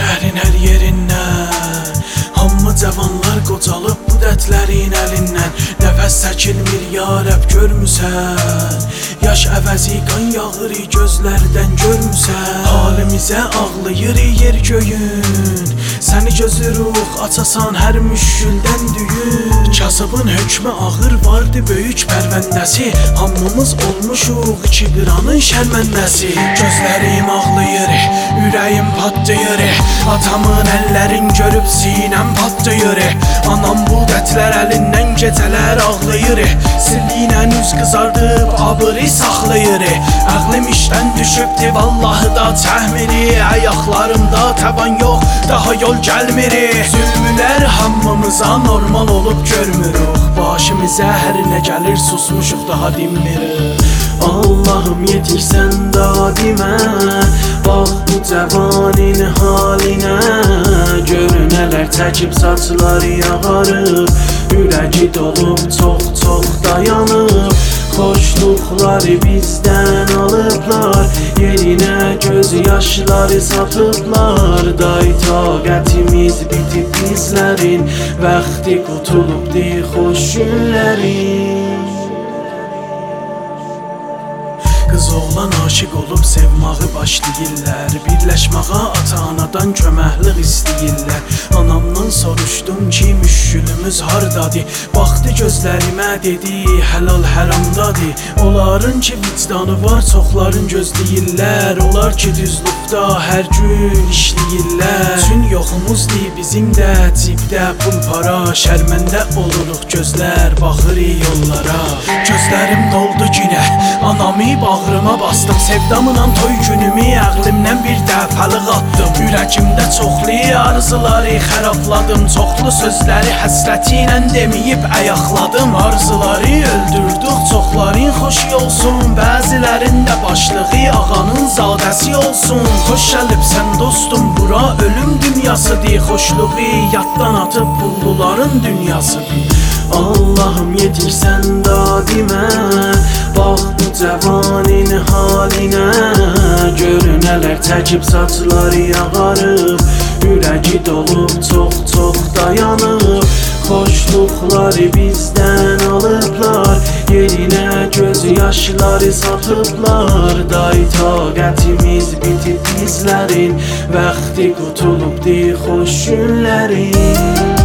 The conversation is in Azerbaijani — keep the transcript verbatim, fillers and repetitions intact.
şəhrin hər yerindən hamı cavanlar qocalıb bu dərdlərin əlindən. Nəfəs çəkilmir ya Rəbb görmüsən, yaş əvəzi qan yağır gözlərdən görmüsən. Halimizə ağlayır yer göyün, səni gözü ruh açasan hər müşküldən düyün. Kasıbın hökmü ağır vardı böyük pərvəndəsi, hamımız olmuşuq iki qıranın şərməndəsi. Gözlərim ağlayır, ürəyim patlayır, atamın əllərin görüb sinəm patlayır. Anam bu dətlər əlindən gecələr ağlayır, sirliylə üz qızardıb abırı saxlayır. Əqlim işdən düşübdü vallahi da təhmini, ayaqlarımda taban yox daha yol gəlmir. Zülmülər hamımıza normal olub görmürük, başımıza hər nə gəlir susmuşuq daha dinmirik. Allahım yetirsən dadimə, bax bu cəvanin halinə. Gör nələr çəkib saçları yağarıb, ürəyi dolub çox-çox dayanıb. Xoşluqları bizdən alıblar, yerinə göz yaşları satıblar. Day taqətimiz bitib bizlərin, vaxti qutulubdi xoş günlərin. Qız oğlan aşiq olub sevmağı başlayırlar, birləşməğa ata-anadan köməklik istəyirlər. Anamdan soruşdum ki müşkülümüz hardadır, baxdı gözlərimə dedi həlal həramdadır. Onların ki vicdanı var, çoxların gözləyirlər, onlar ki düzlükdə hər gün işləyirlər. Üçün yoxumuzdur bizim də cibdə pul para, şərməndə oluruq gözlər baxır yollara. Gözlərim doldu günə, anamı bağrıma bastım, sevdamla toy günümü əqlimdən bir dəfəlik atdım. Ürəkimdə çoxlu arzuları xərabladım, çoxlu sözləri həsrəti ilə deməyib ayaqladım. Arzuları öldürdük, çoxların xoşu olsun, bəzilərin də başlığı ağanın zadəsi olsun. Xoş gəlibsən dostum, bura ölüm dünyasıdır, xoşluğu yaddan atıb pulluların dünyasıdır. Allahım yetirsən dadimə, bax bu cəvanin halinə. Gör nələr çəkib saçları yağarıb, ürəyi dolub çox-çox dayanıb. Xoşluqları bizdən alıblar, yerinə göz yaşları satıblar. Day taqətimiz bitib bizlərin, vaxti qutulubdi xoş günlərin.